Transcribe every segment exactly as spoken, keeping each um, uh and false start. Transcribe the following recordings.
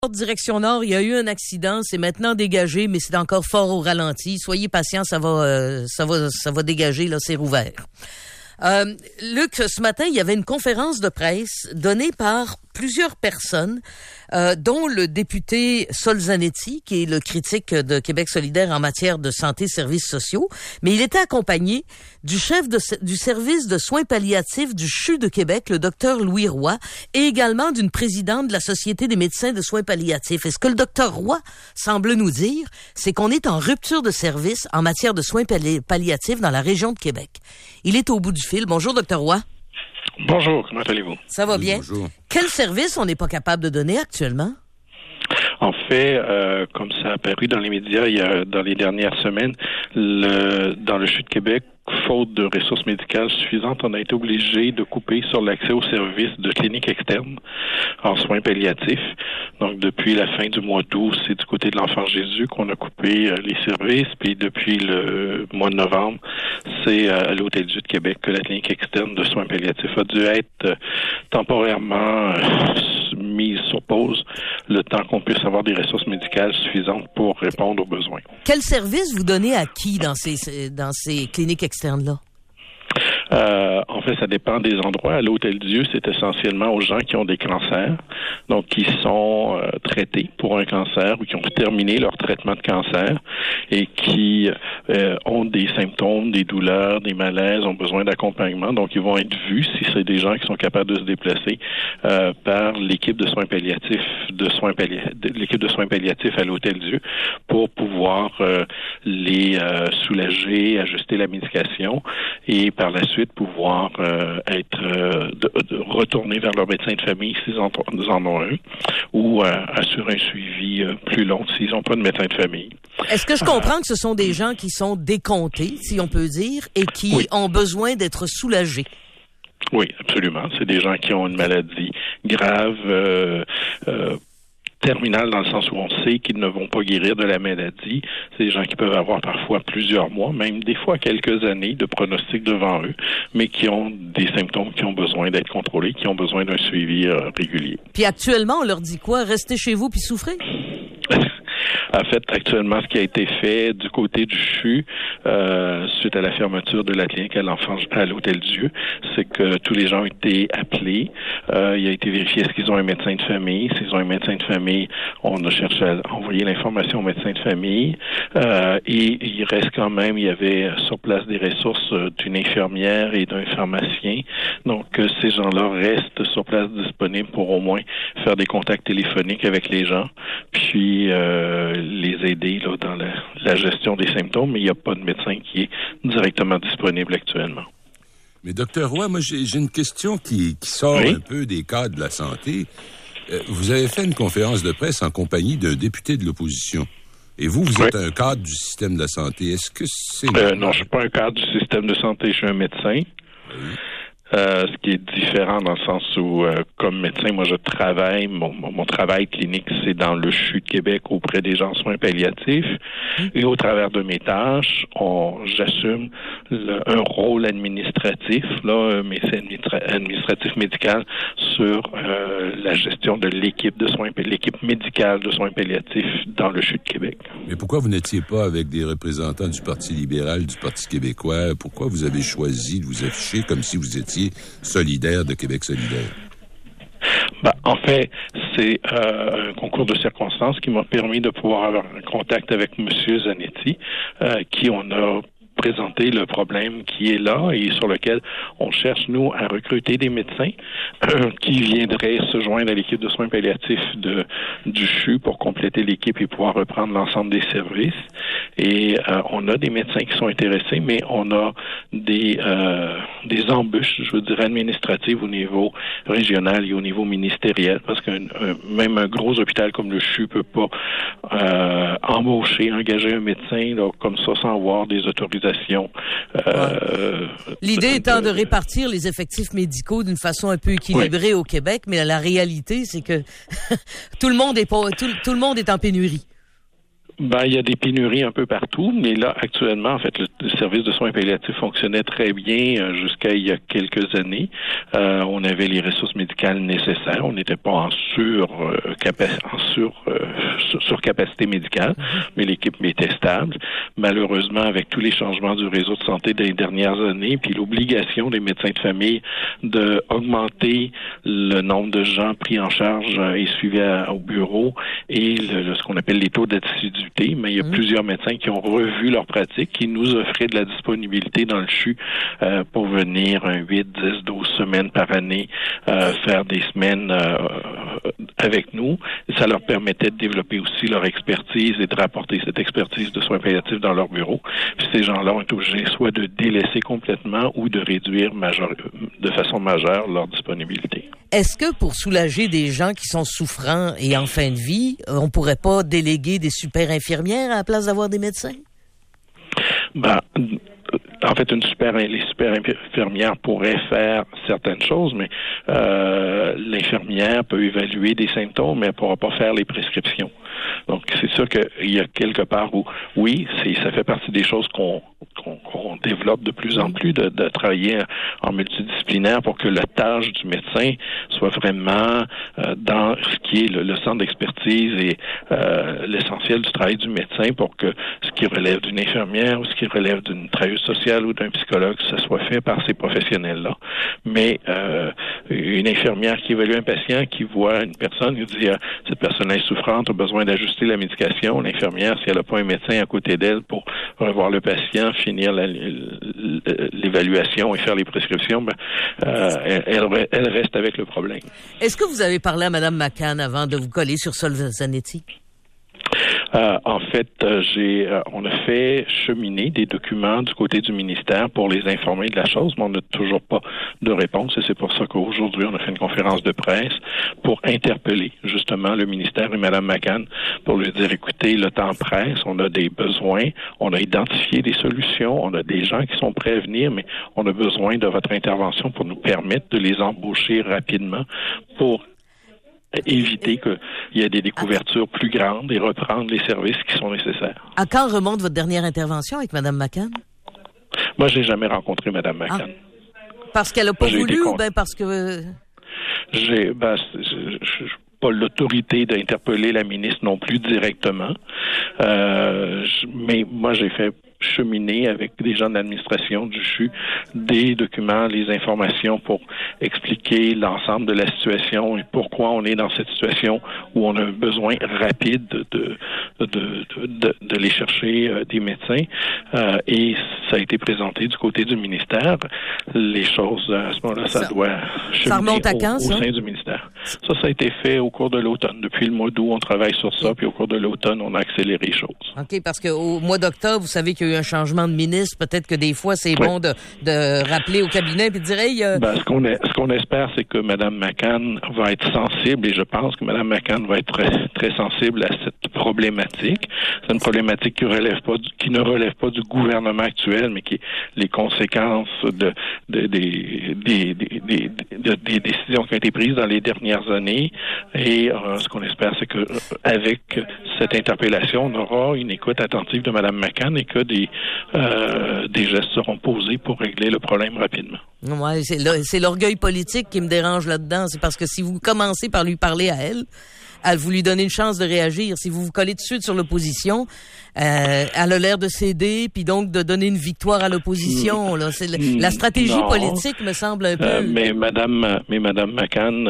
Direction nord, il y a eu un accident, c'est maintenant dégagé, mais c'est encore fort au ralenti. Soyez patients, ça va, euh, ça va, ça va dégager, là, c'est rouvert. Euh, Luc, ce matin, il y avait une conférence de presse donnée par plusieurs personnes, euh, dont le député Sol Zanetti, qui est le critique de Québec solidaire en matière de santé et services sociaux, mais il était accompagné du chef de, du service de soins palliatifs du C H U de Québec, le docteur Louis Roy, et également d'une présidente de la Société des médecins de soins palliatifs. Et ce que le docteur Roy semble nous dire, c'est qu'on est en rupture de service en matière de soins palli- palliatifs dans la région de Québec. Il est au bout du fil. Bonjour, docteur Roy. Bonjour, comment allez-vous? Ça va Oui, bien? Bonjour. Quel service on n'est pas capable de donner actuellement? En fait, euh, comme ça a apparu dans les médias il y a, dans les dernières semaines, le, dans le C H U de Québec, faute de ressources médicales suffisantes, on a été obligé de couper sur l'accès aux services de cliniques externes en soins palliatifs. Donc, depuis la fin du mois d'août, c'est du côté de l'Enfant Jésus qu'on a coupé euh, les services. Puis, depuis le mois de novembre, c'est euh, à l'Hôtel-Dieu de Québec que la clinique externe de soins palliatifs a dû être euh, temporairement euh, mise sur pause le temps qu'on puisse avoir des ressources médicales suffisantes pour répondre aux besoins. Quel service vous donnez à qui dans ces, dans ces cliniques externes-là? Euh, en fait, ça dépend des endroits. À l'Hôtel-Dieu, c'est essentiellement aux gens qui ont des cancers, donc qui sont euh, traités pour un cancer ou qui ont terminé leur traitement de cancer et qui euh, ont des symptômes, des douleurs, des malaises, ont besoin d'accompagnement. Donc, ils vont être vus, si c'est des gens qui sont capables de se déplacer, euh, par l'équipe de soins palliatifs, de soins palliatifs, de l'équipe de soins palliatifs à l'Hôtel-Dieu pour pouvoir euh, les euh, soulager, ajuster la médication et par la suite pouvoir euh, être euh, de, de retourner vers leur médecin de famille s'ils en, en ont un ou euh, assurer un suivi euh, plus long s'ils n'ont pas de médecin de famille. Est-ce que je comprends que ce sont des gens qui sont décomptés, si on peut dire, et qui oui. ont besoin d'être soulagés? Oui, absolument. C'est des gens qui ont une maladie grave, euh, euh, terminale dans le sens où on sait qu'ils ne vont pas guérir de la maladie. C'est des gens qui peuvent avoir parfois plusieurs mois, même des fois quelques années de pronostic devant eux, mais qui ont des symptômes qui ont besoin d'être contrôlés, qui ont besoin d'un suivi euh, régulier. Puis actuellement, on leur dit quoi? Restez chez vous puis souffrez? En fait, actuellement, ce qui a été fait du côté du C H U, euh, suite à la fermeture de la clinique à l'enfant à l'Hôtel-Dieu, c'est que tous les gens ont été appelés. Euh, il a été vérifié est-ce qu'ils ont un médecin de famille. S'ils ont un médecin de famille, on a cherché à envoyer l'information au médecin de famille. Euh, et il reste quand même, il y avait sur place des ressources d'une infirmière et d'un pharmacien. Donc, ces gens-là restent sur place disponibles pour au moins faire des contacts téléphoniques avec les gens. Puis, euh, les aider là, dans la, la gestion des symptômes, mais il n'y a pas de médecin qui est directement disponible actuellement. Mais docteur Roy, moi j'ai, j'ai une question qui, qui sort oui? un peu des cadres de la santé. Euh, vous avez fait une conférence de presse en compagnie d'un député de l'opposition. Et vous, vous oui. êtes un cadre du système de la santé. Est-ce que c'est... Euh, non, je ne suis pas un cadre du système de santé, je suis un médecin. Oui. Euh, ce qui est différent dans le sens où, euh, comme médecin, moi, je travaille, mon, mon travail clinique, c'est dans le C H U de Québec auprès des gens en soins palliatifs. Et au travers de mes tâches, on, j'assume le, un rôle administratif, là, mais c'est administra- administratif médical sur euh, la gestion de l'équipe de soins, l'équipe médicale de soins palliatifs dans le C H U de Québec. Mais pourquoi vous n'étiez pas avec des représentants du Parti libéral, du Parti québécois? Pourquoi vous avez choisi de vous afficher comme si vous étiez solidaire de Québec solidaire? Ben, en fait, c'est euh, un concours de circonstances qui m'a permis de pouvoir avoir un contact avec M. Zanetti, euh, qui on a présenter le problème qui est là et sur lequel on cherche, nous, à recruter des médecins euh, qui viendraient se joindre à l'équipe de soins palliatifs de, du C H U pour compléter l'équipe et pouvoir reprendre l'ensemble des services. Et euh, on a des médecins qui sont intéressés, mais on a des, euh, des embûches, je veux dire, administratives au niveau régional et au niveau ministériel, parce que euh, même un gros hôpital comme le C H U peut pas euh, embaucher, engager un médecin là, comme ça sans avoir des autorisations. Euh, L'idée étant de répartir les effectifs médicaux d'une façon un peu équilibrée oui. au Québec, mais la réalité, c'est que tout le monde est pas, tout, tout le monde est en pénurie. Ben, il y a des pénuries un peu partout, mais là, actuellement, en fait, le, le service de soins palliatifs fonctionnait très bien euh, jusqu'à il y a quelques années. Euh, on avait les ressources médicales nécessaires. On n'était pas en sur euh, capa- en sur, euh, sur surcapacité médicale, mais l'équipe était stable. Malheureusement, avec tous les changements du réseau de santé des dernières années, puis l'obligation des médecins de famille de augmenter le nombre de gens pris en charge euh, et suivis à, au bureau et le, le, ce qu'on appelle les taux d'assiduité, mais il y a mmh. plusieurs médecins qui ont revu leur pratique, qui nous offraient de la disponibilité dans le C H U euh, pour venir un huit, dix, douze semaines par année euh, faire des semaines euh, avec nous. Et ça leur permettait de développer aussi leur expertise et de rapporter cette expertise de soins palliatifs dans leur bureau. Puis ces gens-là ont été obligés soit de délaisser complètement ou de réduire majeur, de façon majeure leur disponibilité. Est-ce que pour soulager des gens qui sont souffrants et en fin de vie, on pourrait pas déléguer des super infirmières à la place d'avoir des médecins? Ben, en fait, une super, les super infirmières pourraient faire certaines choses, mais euh, l'infirmière peut évaluer des symptômes, mais elle ne pourra pas faire les prescriptions. Donc, c'est sûr qu'il y a quelque part où, oui, c'est, ça fait partie des choses qu'on, qu'on, qu'on développe de plus en plus, de, de travailler en multidisciplinaire pour que la tâche du médecin soit vraiment euh, dans ce qui est le, le centre d'expertise et euh, l'essentiel du travail du médecin pour que ce qui relève d'une infirmière ou ce qui relève d'une travailleuse sociale ou d'un psychologue, ça soit fait par ces professionnels-là. Mais euh, une infirmière qui évalue un patient, qui voit une personne, qui dit ah, cette personne est souffrante, a besoin d'ajuster la médication, l'infirmière, si elle n'a pas un médecin à côté d'elle pour revoir le patient, finir la, l'évaluation et faire les prescriptions, ben, euh, elle, elle reste avec le problème. Est-ce que vous avez parlé à Mme McCann avant de vous coller sur Sol Zanetti? Euh, en fait, euh, j'ai, euh, on a fait cheminer des documents du côté du ministère pour les informer de la chose, mais on n'a toujours pas de réponse et c'est pour ça qu'aujourd'hui, on a fait une conférence de presse pour interpeller justement le ministère et Mme McCann pour lui dire, écoutez, le temps presse, on a des besoins, on a identifié des solutions, on a des gens qui sont prêts à venir, mais on a besoin de votre intervention pour nous permettre de les embaucher rapidement pour éviter qu'il y ait des découvertures plus grandes et reprendre les services qui sont nécessaires. À quand remonte votre dernière intervention avec Mme McCann? Moi, je n'ai jamais rencontré Mme McCann. Ah, parce qu'elle n'a pas J'ai voulu ou bien parce que... J'ai, ben, je n'ai pas l'autorité d'interpeller la ministre non plus directement. Euh, je, mais moi, j'ai fait cheminer avec des gens de l'administration du C H U des documents, les informations pour expliquer l'ensemble de la situation et pourquoi on est dans cette situation où on a un besoin rapide de de de de, de, de les chercher euh, des médecins euh, et ça a été présenté du côté du ministère. Les choses à ce moment-là, ça, ça doit cheminer ça à quand, au, ça? au sein du ministère. Ça, ça a été fait au cours de l'automne. Depuis le mois d'août, on travaille sur ça, puis au cours de l'automne, on a accéléré les choses. OK, parce qu'au mois d'octobre, vous savez qu'il y a eu un changement de ministre. Peut-être que des fois, c'est oui. bon de, de rappeler au cabinet et de dire hey, euh... ben, ce qu'on est, ce qu'on espère, c'est que Mme McCann va être sensible, et je pense que Mme McCann va être très, très sensible à cette problématique. C'est une problématique qui relève pas du, qui ne relève pas du gouvernement actuel, mais qui est les conséquences de, de, de, des, des, des, des, de, des décisions qui ont été prises dans les dernières années. Et euh, ce qu'on espère, c'est que euh, avec cette interpellation, on aura une écoute attentive de Mme McCann et que des Euh, des gestes seront posés pour régler le problème rapidement. Ouais, c'est, le, c'est l'orgueil politique qui me dérange là-dedans. C'est parce que si vous commencez par lui parler à elle, à vous lui donner une chance de réagir. Si vous vous collez tout de suite sur l'opposition, euh, elle a l'air de céder, puis donc de donner une victoire à l'opposition. Là, c'est le, la stratégie non. politique me semble un peu. Euh, mais Madame, mais Madame McCann,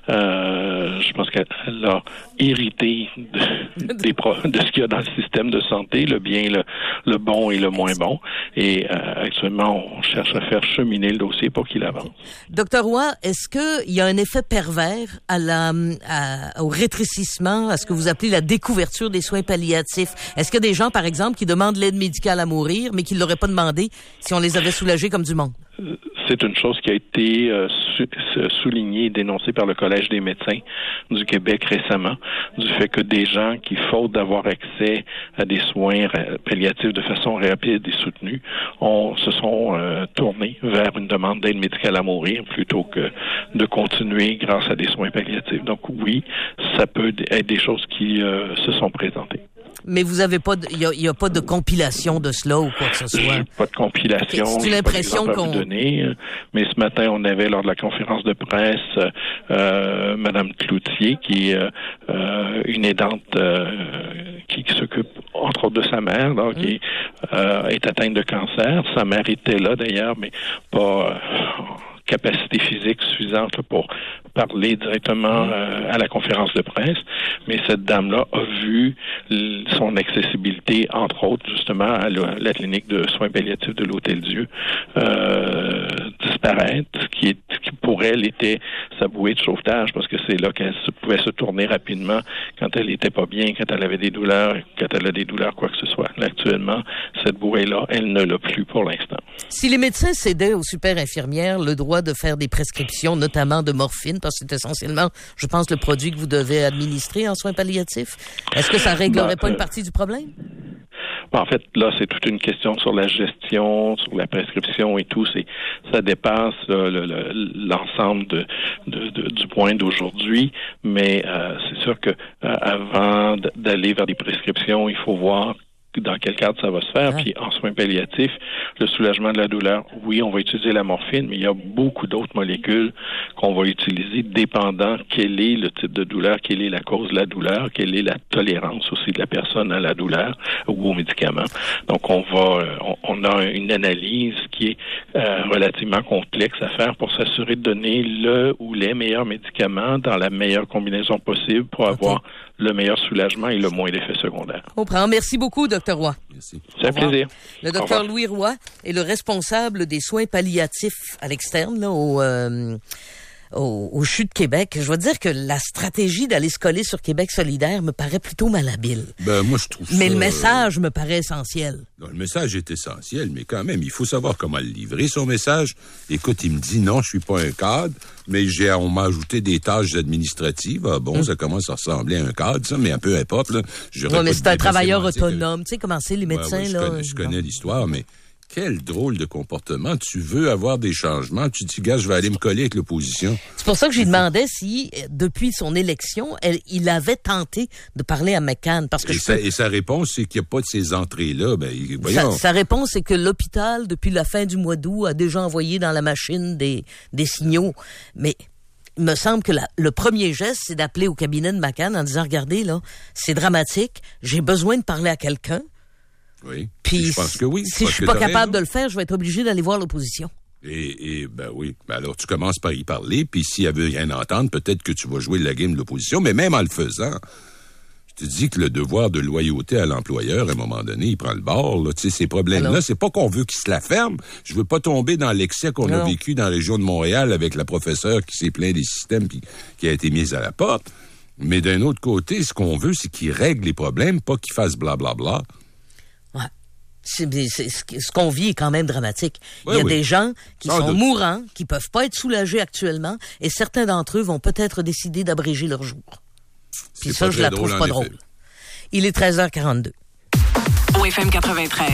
euh, je pense qu'elle a hérité de, des pro, de ce qu'il y a dans le système de santé, le bien, le, le bon et le moins bon. Et euh, actuellement, on cherche à faire cheminer le dossier pour qu'il avance. Docteur Roy, est-ce qu'il y a un effet pervers à la, à, au rétrécissement, à ce que vous appelez la découverture des soins palliatifs? Est-ce qu'il y a des gens, par exemple, qui demandent l'aide médicale à mourir, mais qui ne l'auraient pas demandé si on les avait soulagés comme du monde? C'est une chose qui a été euh, su- soulignée et dénoncée par le Collège des médecins du Québec récemment, du fait que des gens qui, faute d'avoir accès à des soins palliatifs de façon rapide et soutenue, on, se sont euh, tournés vers une demande d'aide médicale à mourir plutôt que de continuer grâce à des soins palliatifs. Donc oui, ça peut être des choses qui euh, se sont présentées. Mais vous avez pas, il y a, y a pas de compilation de cela ou quoi que ce soit. J'ai pas de compilation. Okay. C'est l'impression pas qu'on. Donner, mais ce matin, on avait lors de la conférence de presse euh, Madame Cloutier, qui est euh, une aidante euh, qui, qui s'occupe entre autres de sa mère, là, mmh. qui euh, est atteinte de cancer. Sa mère était là d'ailleurs, mais pas. Euh, capacité physique suffisante là, pour parler directement euh, à la conférence de presse, mais cette dame-là a vu l- son accessibilité, entre autres, justement, à la, la clinique de soins palliatifs de l'Hôtel-Dieu euh, disparaître, ce qui, est, qui pour elle était sa bouée de sauvetage, parce que c'est là qu'elle se, pouvait se tourner rapidement quand elle n'était pas bien, quand elle avait des douleurs, quand elle a des douleurs, quoi que ce soit. Là, actuellement, cette bouée-là, elle ne l'a plus pour l'instant. Si les médecins cédaient aux super infirmières le droit de faire des prescriptions, notamment de morphine, parce que c'est essentiellement, je pense, le produit que vous devez administrer en soins palliatifs. Est-ce que ça réglerait ben, pas euh, une partie du problème? En fait, là, c'est toute une question sur la gestion, sur la prescription et tout. C'est, ça dépasse là, le, le, l'ensemble de, de, de, du point d'aujourd'hui. Mais euh, c'est sûr que euh, avant d'aller vers des prescriptions, il faut voir dans quel cadre ça va se faire. Ah. Puis en soins palliatifs, le soulagement de la douleur, oui, on va utiliser la morphine, mais il y a beaucoup d'autres molécules qu'on va utiliser dépendant quel est le type de douleur, quelle est la cause de la douleur, quelle est la tolérance aussi de la personne à la douleur ou aux médicaments. Donc on va, on, on a une analyse qui est euh, relativement complexe à faire pour s'assurer de donner le ou les meilleurs médicaments dans la meilleure combinaison possible pour okay. avoir le meilleur soulagement et le moins d'effets secondaires. On prend. Merci beaucoup, docteur Roy. Merci. C'est un plaisir. Le docteur Louis Roy est le responsable des soins palliatifs à l'externe, là, au, euh, au, au C H U de Québec. Je veux dire que la stratégie d'aller se coller sur Québec solidaire me paraît plutôt malhabile. Ben, moi, je trouve Mais ça, le message euh... me paraît essentiel. Non, le message est essentiel, mais quand même, il faut savoir comment le livrer, son message. Écoute, il me dit non, je suis pas un cadre, mais j'ai, on m'a ajouté des tâches administratives. Ah, bon, hum. ça commence à ressembler à un cadre, ça, mais un peu importe, là. Oui, mais c'est un travailleur autonome. Tu sais comment c'est, les médecins, ouais, ouais, je là. Connais, je connais l'histoire, mais quel drôle de comportement. Tu veux avoir des changements. Tu te dis, gars, je vais aller me coller avec l'opposition. C'est pour ça que j'ai demandé si, depuis son élection, elle, il avait tenté de parler à McCann. Parce que et, je sa, peux... et sa réponse, c'est qu'il n'y a pas de ces entrées-là. Ben, voyons. Sa, sa réponse, c'est que l'hôpital, depuis la fin du mois d'août, a déjà envoyé dans la machine des, des signaux. Mais il me semble que la, le premier geste, c'est d'appeler au cabinet de McCann en disant, regardez, là, c'est dramatique, j'ai besoin de parler à quelqu'un. Oui. Puis, je pense que oui. Si je suis pas capable de le faire, je vais être obligé d'aller voir l'opposition. Et, et ben oui. Ben alors, tu commences par y parler, puis s'il y avait rien à entendre, peut-être que tu vas jouer la game de l'opposition, mais même en le faisant, je te dis que le devoir de loyauté à l'employeur, à un moment donné, il prend le bord, là. Tu sais, ces problèmes-là, alors, c'est pas qu'on veut qu'ils se la ferment. Je veux pas tomber dans l'excès qu'on non. a vécu dans la région de Montréal avec la professeure qui s'est plaint des systèmes puis qui a été mise à la porte. Mais d'un autre côté, ce qu'on veut, c'est qu'ils règlent les problèmes, pas qu'ils fassent blablabla. Ouais. C'est, c'est, ce qu'on vit est quand même dramatique. Oui, Il y a oui. des gens qui Sans sont doute. mourants, qui peuvent pas être soulagés actuellement, et certains d'entre eux vont peut-être décider d'abréger leur jour. Puis ça, je la trouve pas drôle. Il est treize heures quarante-deux. O F M quatre-vingt-treize.